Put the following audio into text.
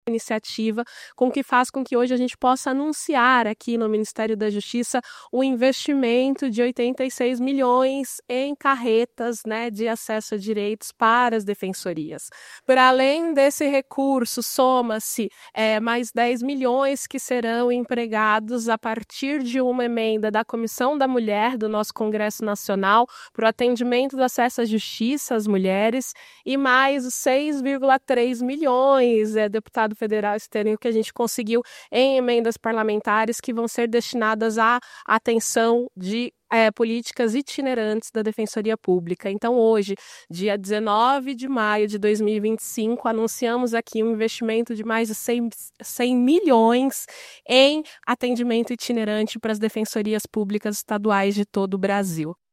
iniciativa que faz com que hoje a gente possa anunciar aqui no Ministério da Justiça o investimento de 86 milhões em carretas, né, de acesso a direitos para as defensorias. Por além desse recurso, soma-se mais 10 milhões que serão empregados a partir de uma emenda da Comissão da Mulher do nosso Congresso Nacional para o atendimento do acesso à justiça às mulheres e mais 6,3 milhões, deputado federal, esse terem o que a gente conseguiu em emendas parlamentares que vão ser destinadas à atenção de políticas itinerantes da Defensoria Pública. Então, hoje, dia 19 de maio de 2025, anunciamos aqui um investimento de mais de 100 milhões em atendimento itinerante para as defensorias públicas estaduais de todo o Brasil.